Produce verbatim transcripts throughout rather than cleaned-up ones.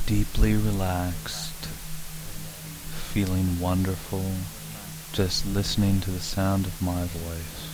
deeply relaxed, feeling wonderful, just listening to the sound of my voice.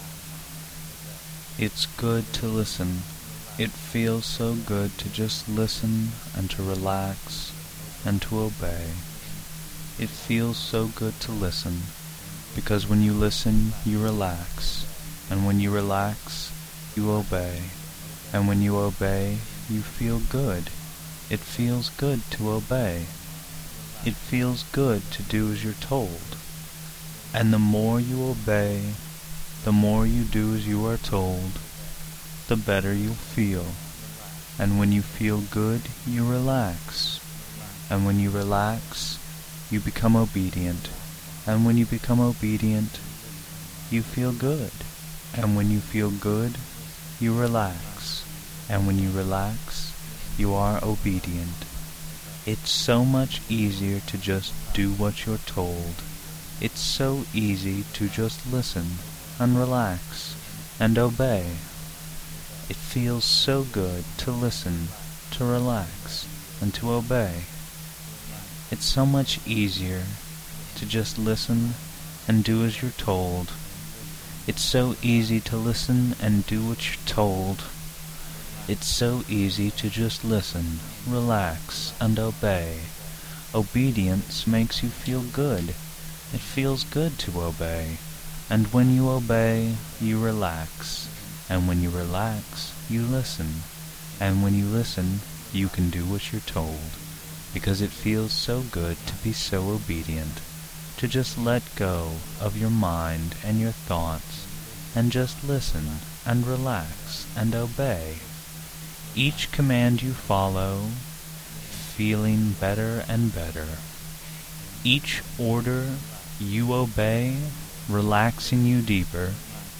It's good to listen. It feels so good to just listen and to relax and to obey. It feels so good to listen, because when you listen, you relax, and when you relax, you obey, and when you obey, you feel good. It feels good to obey. It feels good to do as you're told. And the more you obey, the more you do as you are told, the better you'll feel. And when you feel good, you relax. And when you relax, you become obedient. And when you become obedient, you feel good. And when you feel good, you relax. And when you relax, you are obedient. It's so much easier to just do what you're told. It's so easy to just listen and relax and obey. It feels so good to listen, to relax, and to obey. It's so much easier to just listen and do as you're told. It's so easy to listen and do what you're told. It's so easy to just listen, relax, and obey. Obedience makes you feel good. It feels good to obey. And when you obey, you relax. And when you relax, you listen. And when you listen, you can do what you're told. Because it feels so good to be so obedient. To just let go of your mind and your thoughts, and just listen and relax and obey. Each command you follow, feeling better and better. Each order you obey, relaxing you deeper.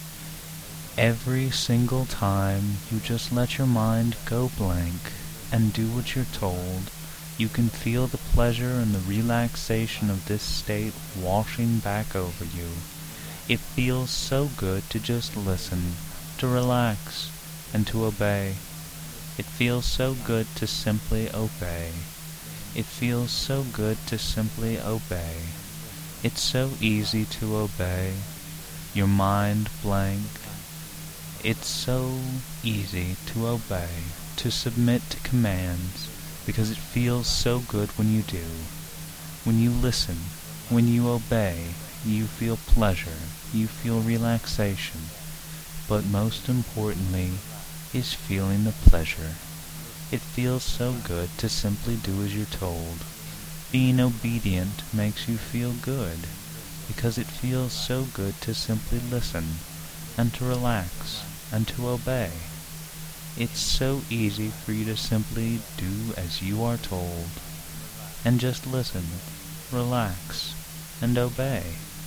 Every single time you just let your mind go blank and do what you're told, you can feel the pleasure and the relaxation of this state washing back over you. It feels so good to just listen, to relax, and to obey. It feels so good to simply obey. It feels so good to simply obey. It's so easy to obey. Your mind blank. It's so easy to obey, to submit to commands, because it feels so good when you do. When you listen, when you obey, you feel pleasure, you feel relaxation, but most importantly is feeling the pleasure. It feels so good to simply do as you're told. Being obedient makes you feel good, because it feels so good to simply listen, and to relax, and to obey. It's so easy for you to simply do as you are told, and just listen, relax, and obey.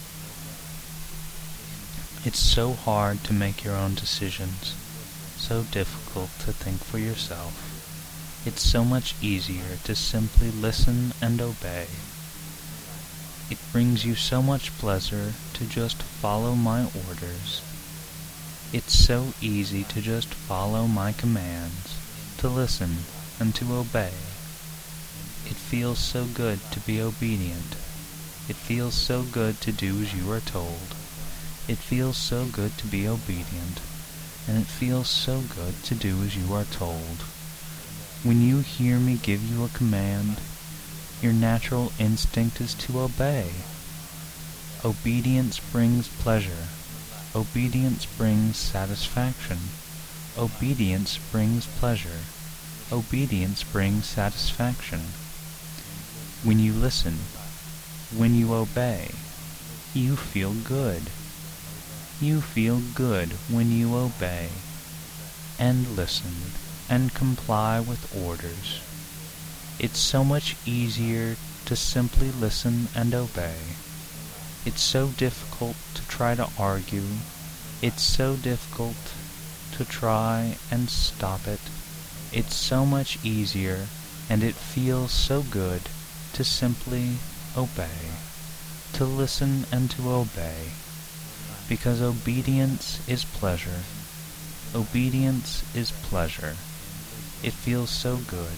It's so hard to make your own decisions, so difficult to think for yourself. It's so much easier to simply listen and obey. It brings you so much pleasure to just follow my orders. It's so easy to just follow my commands, to listen and to obey. It feels so good to be obedient. It feels so good to do as you are told. It feels so good to be obedient, and it feels so good to do as you are told. When you hear me give you a command, your natural instinct is to obey. Obedience brings pleasure. Obedience brings satisfaction. Obedience brings pleasure. Obedience brings satisfaction. When you listen, when you obey, you feel good. You feel good when you obey, and listen, and comply with orders. It's so much easier to simply listen and obey. It's so difficult to try to argue. It's so difficult to try and stop it. It's so much easier, and it feels so good to simply obey, to listen and to obey, because obedience is pleasure. Obedience is pleasure. It feels so good.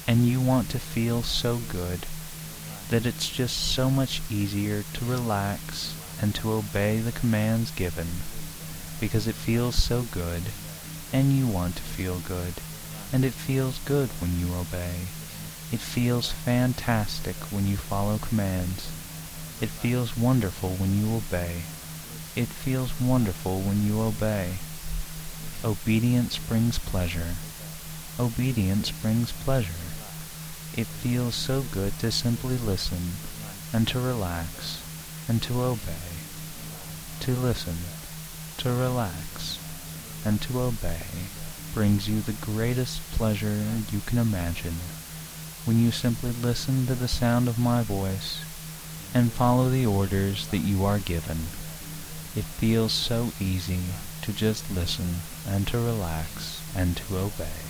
and you want to feel so good that it's just so much easier to relax and to obey the commands given, because it feels so good, and you want to feel good, and it feels good when you obey. It feels fantastic when you follow commands. It feels wonderful when you obey. It feels wonderful when you obey. Obedience brings pleasure. Obedience brings pleasure. It feels so good to simply listen, and to relax, and to obey. To listen, to relax, and to obey brings you the greatest pleasure you can imagine when you simply listen to the sound of my voice and follow the orders that you are given. It feels so easy to just listen and to relax and to obey.